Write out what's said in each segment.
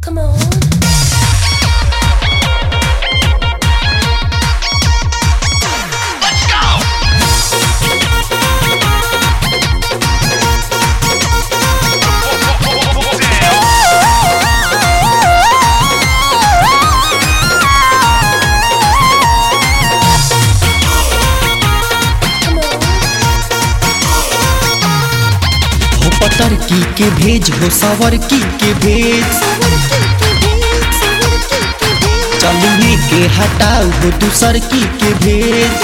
Come on. पतरकी के भेज हो सवरकी के भेज चलुए के हटाओ हो दूसरकी के भेज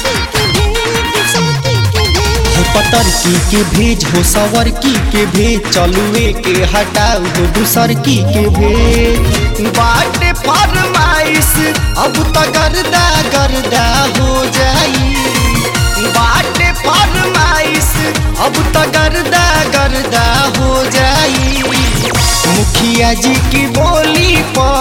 हो पतरकी के भेज हो सवरकी के भेज चलुए के हटाओ हो दूसरकी के भेज बाटे फरमाइश अब तो गर्दा गर्दा हो जाई बाटे फरमाइश अब तो गर्दा गर्दा हो जाई मुखिया जी की बोली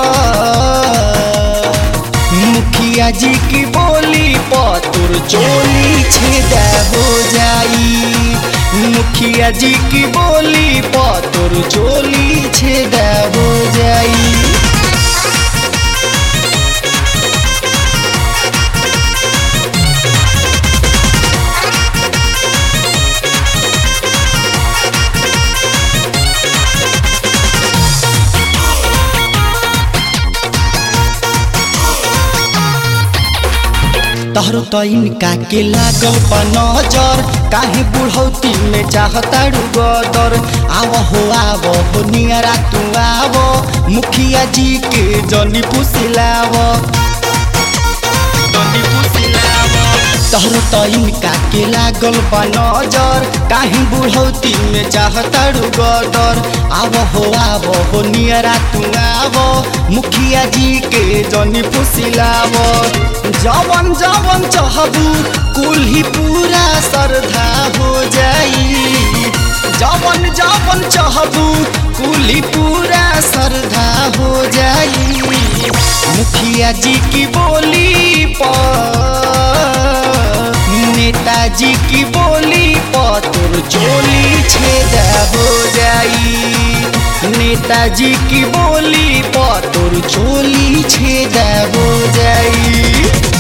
पर मुखिया जी की बोली पर तोर चोली छेदा हो जाई मुखिया जी की बोली पर तोर चोली छेदा हो जाई। तहरो तो इनका के लागल बा नजर काहे बुढ़ौती में चाहताड़ू गदर आवो हो नियरा तू आवो मुखिया जी के जनी पुसिलावो तहरो तो इनका के लागल बा नजर काहे बुढ़ौती में चाहताड़ू गदर आवो हो नियरा तू आवो मुखिया जी के जनी पुसिलावो जवन जवन चाहबू कुल ही पूरा श्रद्धा हो जाई जवन जवन चाहबू कुल ही पूरा श्रद्धा हो जाई मुखिया जी की बोली पर नेताजी की बोली पर तोर चोली छेदा हो जाई नेताजी की बोली पर तोर चोली छेदा हो जाई।